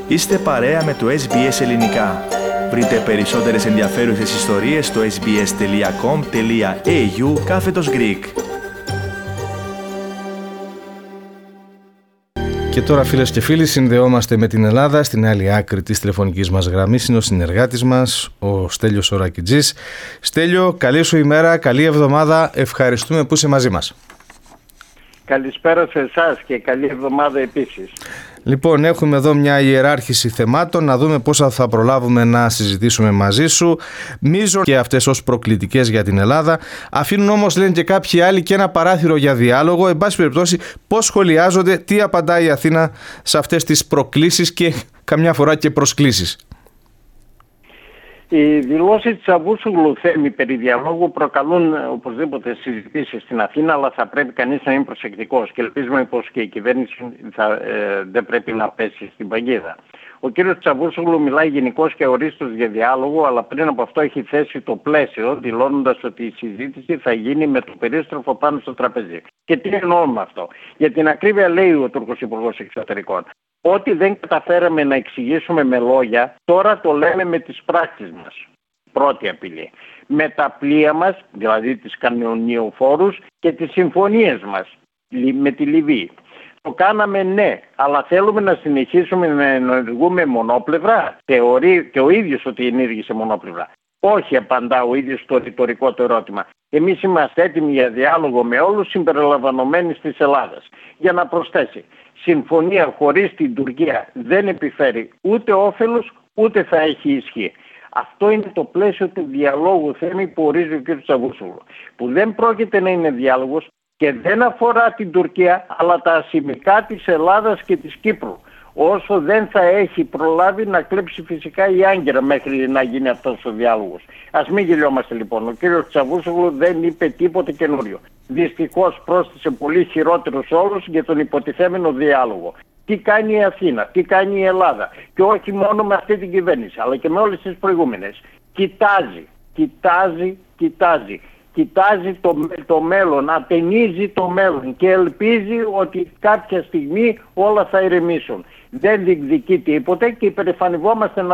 Είστε παρέα με το SBS Ελληνικά. Βρείτε περισσότερες ενδιαφέρουσες ιστορίες στο sbs.com.au/Greek. Και τώρα, φίλες και φίλοι, συνδεόμαστε με την Ελλάδα. Στην άλλη άκρη της τηλεφωνικής μας γραμμής είναι ο συνεργάτης μας, ο Στέλιος Ορακιτζής. Στέλιο, καλή σου ημέρα, καλή εβδομάδα. Ευχαριστούμε που είσαι μαζί μας. Καλησπέρα σε εσάς και καλή εβδομάδα επίσης. Λοιπόν, έχουμε εδώ μια ιεράρχηση θεμάτων, να δούμε πόσα θα προλάβουμε να συζητήσουμε μαζί σου. Μίζων και αυτές ως προκλητικές για την Ελλάδα. Αφήνουν όμως, λένε και κάποιοι άλλοι, και ένα παράθυρο για διάλογο. Εν πάση περιπτώσει, πώς σχολιάζονται, τι απαντάει η Αθήνα σε αυτές τις προκλήσεις και καμιά φορά και προσκλήσεις. Οι δηλώσεις της Τσαβούσογλου Θέμη περί διαλόγου προκαλούν οπωσδήποτε συζητήσεις στην Αθήνα, αλλά θα πρέπει κανείς να είναι προσεκτικός και ελπίζουμε πως και η κυβέρνηση δεν πρέπει να πέσει στην παγίδα. Ο κύριος Τσαβούσογλου μιλάει γενικώς και ορίστως για διάλογο, αλλά πριν από αυτό έχει θέσει το πλαίσιο, δηλώνοντας ότι η συζήτηση θα γίνει με το περίστροφο πάνω στο τραπέζι. Και τι εννοώ με αυτό? Για την ακρίβεια, λέει ο Τούρκος Υπουργός Εξωτερικών, ό,τι δεν καταφέραμε να εξηγήσουμε με λόγια, τώρα το λέμε με τις πράξεις μας. Πρώτη απειλή. Με τα πλοία μας, δηλαδή τις κανονιοφόρους και τις συμφωνίες μας με τη Λιβύη. Το κάναμε, ναι, αλλά θέλουμε να συνεχίσουμε να ενεργούμε μονόπλευρα? Θεωρεί και ο ίδιος ότι ενήργησε μονόπλευρα. Όχι, απαντά ο ίδιος στο ρητορικό το ερώτημα. Εμείς είμαστε έτοιμοι για διάλογο με όλους συμπεριλαμβανομένης της Ελλάδας. Για να προσθέσει, συμφωνία χωρίς την Τουρκία δεν επιφέρει ούτε όφελος ούτε θα έχει ισχύ. Αυτό είναι το πλαίσιο του διαλόγου Θέμη που ορίζει ο κ. Τσαβούσογλου. Που δεν πρόκειται να είναι διάλογος και δεν αφορά την Τουρκία, αλλά τα ασημικά της Ελλάδας και της Κύπρου. Όσο δεν θα έχει προλάβει να κλέψει φυσικά η Άγκυρα μέχρι να γίνει αυτός ο διάλογος. Ας μην γελιόμαστε λοιπόν. Ο κύριος Τσαβούσογλου δεν είπε τίποτε καινούριο. Δυστυχώς πρόσθεσε πολύ χειρότερους όρους για τον υποτιθέμενο διάλογο. Τι κάνει η Αθήνα, τι κάνει η Ελλάδα, και όχι μόνο με αυτή την κυβέρνηση, αλλά και με όλες τις προηγούμενες. Κοιτάζει το μέλλον, ατενίζει το μέλλον και ελπίζει ότι κάποια στιγμή όλα θα ηρεμήσουν. Δεν διεκδικεί τίποτε και υπερηφανευόμαστε να